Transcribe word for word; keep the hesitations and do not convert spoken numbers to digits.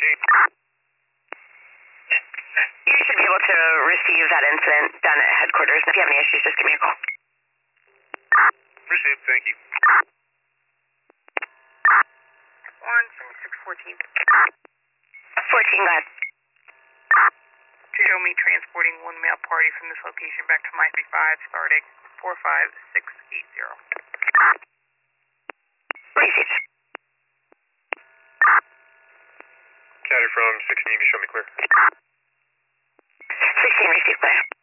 Received. You should be able to receive that incident done at headquarters. If you have any issues, just give me a call. Received, thank you. one seventy-six fourteen. fourteen, go ahead. Show me transporting one male party from this location back to my five starting four five six eight zero. Received. County from sixteen, you show me clear. sixteen, received, clear.